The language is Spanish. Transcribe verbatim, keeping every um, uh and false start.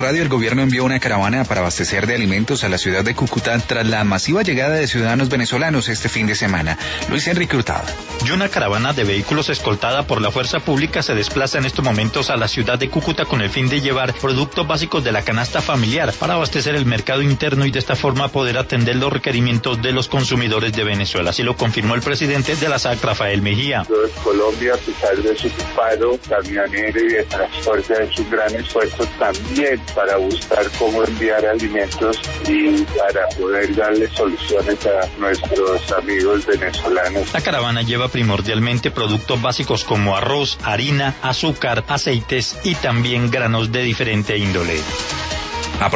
Radio, el gobierno envió una caravana para abastecer de alimentos a la ciudad de Cúcuta tras la masiva llegada de ciudadanos venezolanos este fin de semana. Luis Enrique Hurtado. Y una caravana de vehículos escoltada por la fuerza pública se desplaza en estos momentos a la ciudad de Cúcuta con el fin de llevar productos básicos de la canasta familiar para abastecer el mercado interno y de esta forma poder atender los requerimientos de los consumidores de Venezuela. Así lo confirmó el presidente de la S A C, Rafael Mejía. Colombia, a pesar de su paro camionero y de transporte, ha hecho un gran esfuerzo también para buscar cómo enviar alimentos y para poder darle soluciones a nuestros amigos venezolanos. La caravana lleva primordialmente productos básicos como arroz, harina, azúcar, aceites y también granos de diferente índole.